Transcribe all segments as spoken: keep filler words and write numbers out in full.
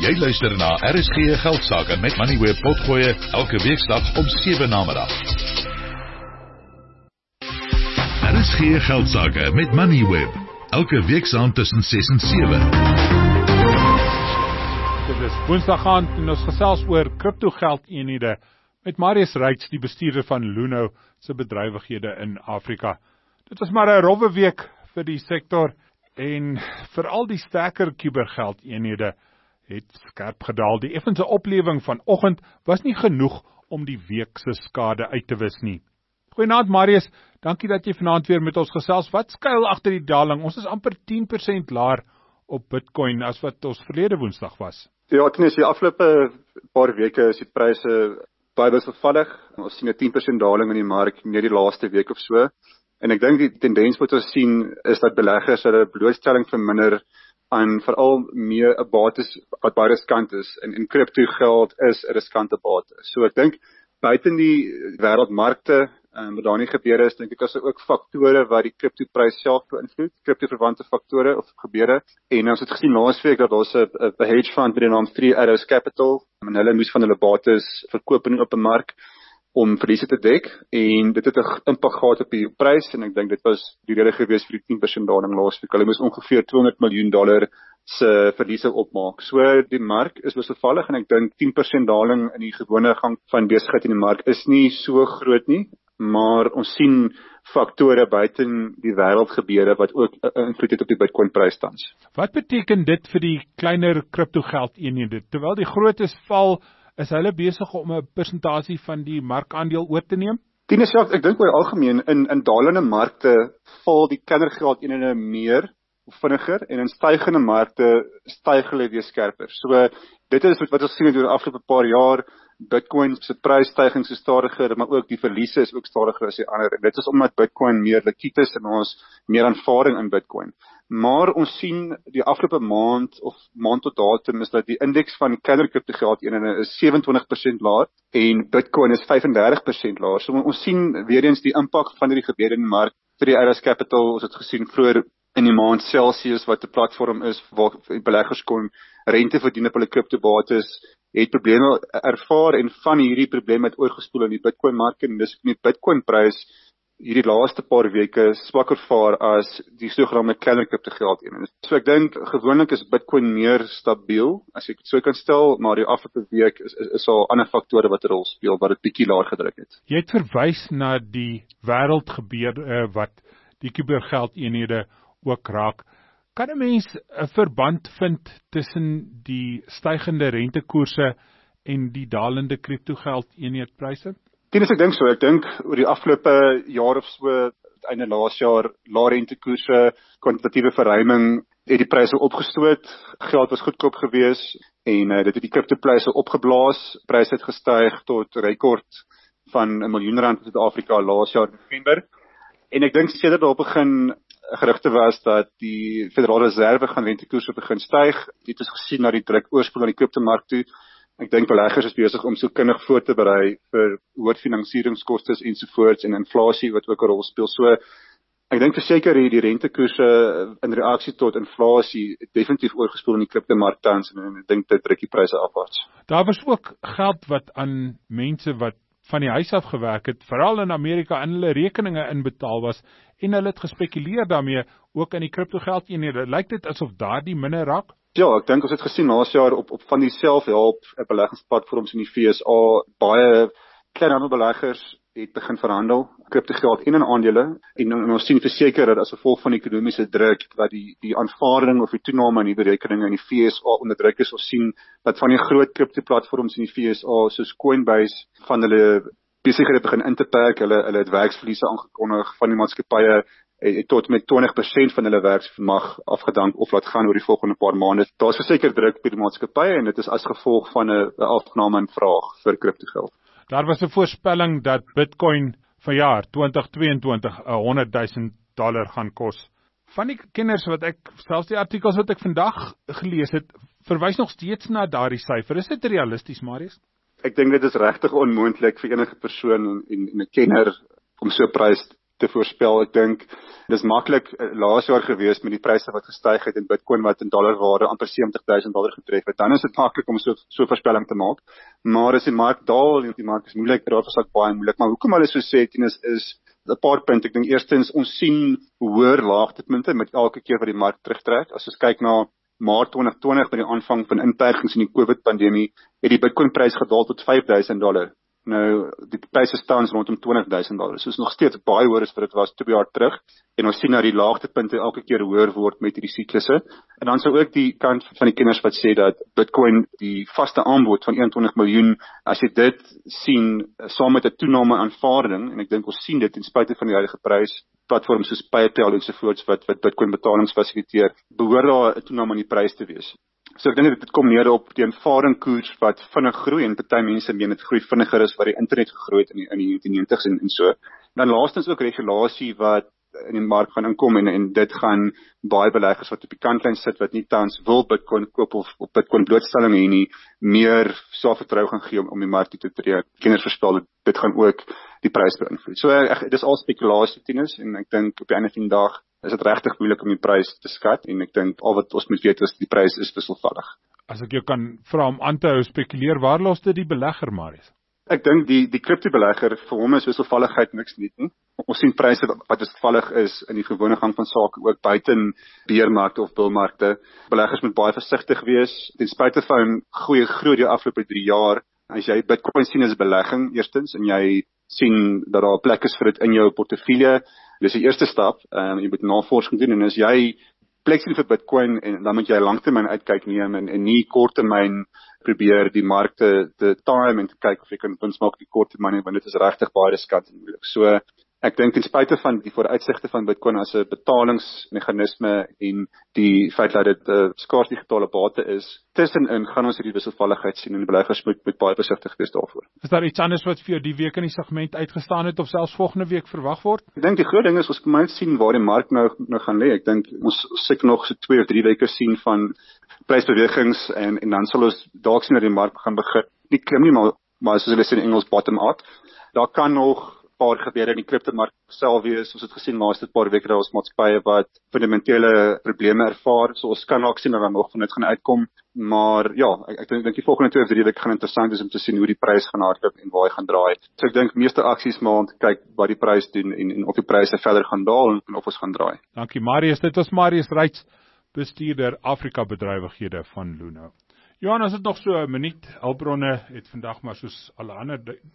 Jy luister na R S G Geldsaake met Moneyweb Potgoe elke weeksdag om sewe namiddag. R S G Geldsaake met Moneyweb elke weeksaand tussen ses en sewe. Dit is Woensdag aand en ons gesels oor kryptogeldeenhede met Marius Reitz, die bestuurder van Luno se bedrywighede in Afrika. Dit was maar 'n rowwe week vir die sektor en veral die sterker kubergeldeenhede het skerp gedaal. Die effense oplewing vanoggend was nie genoeg om die week se skade uit te wis nie. Goeienaand Marius, dankie dat jy vanaand weer met ons gesels. Wat skuil agter die daling? Ons is amper tien persent laer op Bitcoin as wat ons verlede Woensdag was. Ja, tenminste, die afgelope paar weke is die pryse baie wisselvallig. Ons sien 'n tien persent daling in die mark net die laaste week of so. En ek dink die tendens wat ons sien is dat beleggers hulle blootstelling verminder aan veral meer 'n bates wat baie riskant is. En in kryptogeld is 'n riskante bate. So ek dink buiten die wêreldmarkte um, wat daar nie gebeur is, dink ek is daar ook faktore wat die kryptoprys self beïnvloed, kryptoverwante faktore of gebeure. En ons het gesien laasweek dat daar's 'n 'n hedge fund met die naam Three Arrows Capital en hulle moes van hulle bates verkoop in die open mark om verliese te dek, en dit het 'n impak gehad op die prys, en ek dink dit was die rede gewees vir die tien persent daling laasweek. Hulle moes ongeveer tweehonderd miljoen dollar se verliese opmaak. So die mark is wisselvallig, en ek dink tien persent daling in die gewone gang van besigheid in die mark is nie so groot nie, maar ons sien faktore buiten die wêreld gebeure wat ook 'n invloed het op die Bitcoin prys tans. Wat beteken dit vir die kleiner kryptogeldeenhede? Terwyl die grootes val, is hulle besig om 'n persentasie van die markandeel oor te neem? Tien is self, ek dink oor die algemeen, in, in dalende markte val die kleiner geldeenhede meer of vinniger, en in stygende markte styg hulle weer skerper. So dit is wat ons sien oor die afgelope paar jaar. Bitcoin se prysstygings is stadiger, maar ook die verliese is ook stadiger as die ander. En dit is omdat Bitcoin meer likwid is en ons meer aanvaarding in Bitcoin. Maar ons sien die afgelope maand of maand tot datum is dat die indeks van kleiner kryptogeldeenhede is sewe en twintig persent laer en Bitcoin is vyf en dertig persent laer. So ons sien weer eens die impak van hierdie gebeure in die mark. Three Arrows Capital, ons het gesien vroeër in die maand, Celsius wat 'n platform is waar beleggers kon rente verdien op hulle kryptobates, het probleme ervaar, en van hierdie probleme het oorgespoel in die Bitcoin mark, en dis met Bitcoin prys hierdie laaste paar weke swakker vaar as die sogenaamde kleiner kryptogeldeenhede. So ek dink gewoonlik is Bitcoin meer stabiel, as ek dit so kan stel, maar die afgelope week is is, is al ander faktore wat 'n rol speel wat dit bietjie laer gedruk het. Jy het verwys na die wêreldgebeure uh, wat die kubergeldeenhede ook raak. Kan 'n mens 'n verband vind tussen die stygende rentekoerse en die dalende kryptogeldeenheidpryse? Tenus, ek dink so. Ek dink oor die afgelope jaar of so, einde laas jaar, lae rentekoerse, kwantitatiewe verruiming, het die pryse opgestoot. Geld was goedkoop gewees en uh, dit het die kryptopryse opgeblaas. Pryse het gestyg tot rekord van 'n miljoen rand in Suid-Afrika laas jaar November. En ek dink sedert daar begin gerugte was dat die Federale Reserve gaan rentekoerse begin styg. Dit is gesien na die druk oorspoel aan die kryptomark toe. Ek dink beleggers is besig om so kundig voor te berei vir hoë finansieringskoste ensovoorts en inflasie wat ook 'n rol speel. So ek dink verseker hier die rentekoerse in reaksie tot inflasie definitief oorgespoel in die kryptomark tans, en ek dink dit druk die pryse afwaarts. Daar was ook geld wat aan mense wat van die huis af gewerk het, veral in Amerika, in hulle rekeninge inbetaal was, en hulle het gespekuleer daarmee ook in die kryptogeldeenhede. Lyk dit asof daardie minder raak? Ja, ek dink ons het gesien laas jaar op op van die selfhelp beleggingsplatforms in die V S A, baie kleinhandelbeleggers het begin verhandel kryptogeld en in aandele, en, en ons sien verseker dat as gevolg van die ekonomiese druk dat die die aanvaarding of die toename in die berekeninge in die V S A onder druk is. Ons sien dat van die groot kryptoplatforms in die V S A soos Coinbase van hulle besighede begin in te perk. Hulle hulle het werksverliese aangekondig. Van die maatskappye het tot met twintig persent van hulle werksvermag afgedank of laat gaan oor die volgende paar maande. Daar's verseker druk by die maatskappye, en dit is as gevolg van 'n afname in vraag vir kryptogeld. Daar was 'n voorspelling dat Bitcoin vir jaar twintig tweeëntwintig honderd duisend dollar gaan kos. Van die kenners wat ek, selfs die artikels wat ek vandag gelees het, verwys nog steeds na daardie syfer. Is dit realisties, Marius? Ek dink dit is regtig onmoontlik vir enige persoon en 'n kenner om so 'n prys te voorspel. Ek dink dis maklik laas jaar gewees met die pryse wat gestyg het en Bitcoin wat in dollarwaarde amper sewentig duisend dollar getref het. Dan is dit maklik om so so voorspelling te maak. Maar as die mark daal en die mark is moeilik, daar is ook baie moeilik. Maar hoekom hulle so sê Tinus is 'n paar punte. Ek dink eerstens ons sien hoër laagtepunte met elke keer wat die mark terugtrek. As ons kyk na Maart twintig twintig by die aanvang van inperkings in die COVID-pandemie, het die Bitcoin-prys gedaal tot vyf duisend dollar. Nou, die pryse staan rondom twintig duisend dollar. So is nog steeds baie hoër as wat dit was twee jaar terug. En ons sien dat die laagtepunte elke keer hoër word met hierdie siklusse. En dan sou ook die kant van die kenners wat sê dat Bitcoin die vaste aanbod van eenentwintig miljoen, as jy dit sien saam met 'n toename aanvaarding, en ek dink ons sien dit ten spyte van die huidige prys, platforms soos PayPal en so voorts wat wat Bitcoin betalings fasiliteer, behoort daar 'n toename in die prys te wees. So ek dink dit kom neer op die eenvoudigheidskoers wat vinnig groei en party mense meen dit groei vinniger as wat die internet gegroei het in die in die negentiges en en so. Dan laastens ook regulasie wat in die mark gaan inkom en en dit gaan baie beleggers wat op die kantlyn sit wat nie tans wil Bitcoin koop of op Bitcoin blootstelling hê nie, meer selfvertroue gaan gee om, om die mark toe te tree. Kenners voorspel dit, dit gaan ook die prys beïnvloed. So ek, dis al spekulasie Tinus en ek dink op die einde van die dag is dit regtig moeilik om die prys te skat en ek dink al wat ons moet weet is die prys is wisselvallig. As ek jou kan vra om aan te hou spekuleer, waar los dit die belegger, Marius? Ek dink die die kriptobelegger vir hom is wisselvalligheid niks nie. nie. Ons sien pryse wat wisselvallig is in die gewone gang van sake ook buiten beermarkte of bullmarkte. Beleggers moet baie versigtig wees ten spyte van goeie groei die afgelope drie jaar. As jy Bitcoin sien as belegging eerstens en jy sien dat daar 'n plek is vir dit in jou portefeulje, dis die eerste stap. Um, jy moet navorsing doen en as jy plek sien vir Bitcoin en dan moet jy langtermyn uitkyk neem en, en nie korttermyn probeer die mark te, te time en te kyk of jy kan wins maak op die korttermyn want dit is regtig baie riskant en moeilik. So ek dink ten spyte van die vooruitsigte van Bitcoin as 'n betalingsmeganisme en die feit dat dit 'n uh, skaars digitale bate is, tussenin gaan ons hierdie wisselvalligheid sien en beleggers moet met baie versigtig wees daarvoor. Is daar iets anders wat vir jou die week in die segment uitgestaan het of selfs volgende week verwag word? Ek dink die groot ding is ons moet sien waar die mark nou nou gaan lê. Ek dink ons seker nog so twee of drie weke sien van prysbewegings en en dan sal ons dalk sien dat die mark gaan begin nie klim nie, maar maar soos hulle sê in Engels bottom out. Daar kan nog paar gebeure in die kriptomark self wees. Ons het gesien laaste paar weke dat ons maatskappye wat fundamentele probleme ervaar. So ons kan ook sien dat daar nog van dit gaan uitkom. Maar ja, ek, ek dink die volgende twee of drie weke gaan interessant wees om te sien hoe die prys gaan hardloop en waar hy gaan draai. So ek dink meeste aksies maar om te kyk wat die prys doen en, en of die pryse verder gaan daal en of ons gaan draai. Dankie Marius. Dit was Marius Reitz, bestuurder Afrika bedrywighede van Luno. Johan, as dit nog so 'n minuut, hulpbronne het vandag maar soos alle ander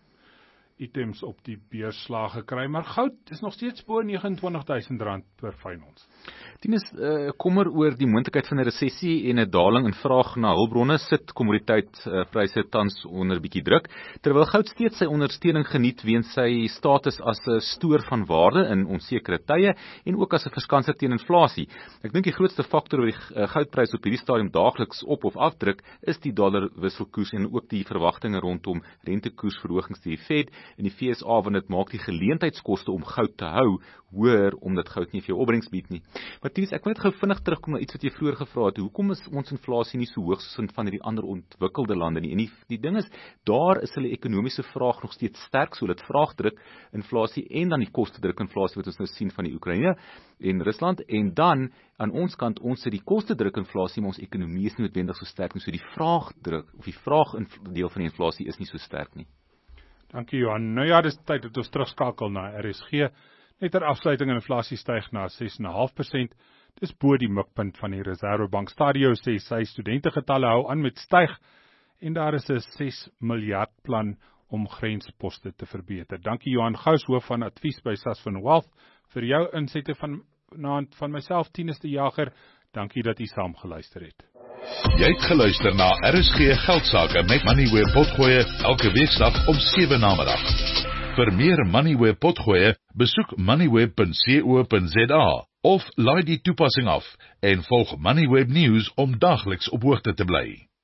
items op die beursslaag gekry, maar goud is nog steeds bo vyf agt nul duisend rand per fyn ons. Tinus, uh, kommer oor die moontlikheid van 'n resessie en 'n daling in vraag na hulpbronne sit kommoditeitpryse uh, tans onder bietjie druk, terwyl goud steeds sy ondersteuning geniet weens sy status as 'n stoor van waarde in onsekere tye en ook as 'n verskanser teen inflasie. Ek dink die grootste faktor oor die uh, goudprys op hierdie stadium daagliks op of afdruk is die dollar wisselkoers en ook die verwagtinge rondom rentekoersverhogings deur die Fed in die V S A, want dit maak die geleentheidskoste om goud te hou hoër omdat goud nie vir jou opbrengs bied nie. Maar Tinus, ek wil net gou vinnig terugkom na iets wat jy vroeër gevra het. Hoekom is ons inflasie nie so hoog soos in van hierdie ander ontwikkelde lande nie? En die, die ding is, daar is hulle ekonomiese vraag nog steeds sterk, so dit vraagdruk inflasie en dan die kostedruk inflasie wat ons nou sien van die Oekraïne en Rusland, en dan aan ons kant, ons sit die kostedruk inflasie, maar ons ekonomie is nie noodwendig so sterk nie, so die vraagdruk of die vraag deel van die inflasie is nie so sterk nie. Dankie Johan. Nou ja, dis tyd dat ons terugskakel na R S G. Net ter afsluiting en inflasie styg na ses komma vyf persent. Dis bo die mikpunt van die Reserwebank. Stadio sê sy studentegetalle hou aan met styg en daar is 'n ses miljard plan om grensposte te verbeter. Dankie Johan Gous, hoof van advies by Sasfin Wealth, vir jou insette van van, van myself Tinus de Jager. Dankie dat u saam geluister het. Jy het geluister na R S G Geldsaake met Moneyweb Potgoe elke weekdag om sewe namiddag. Vir meer Moneyweb Potgoe, besoek moneyweb punt co punt za of laai die toepassing af en volg Moneyweb News om dagliks op hoogte te bly.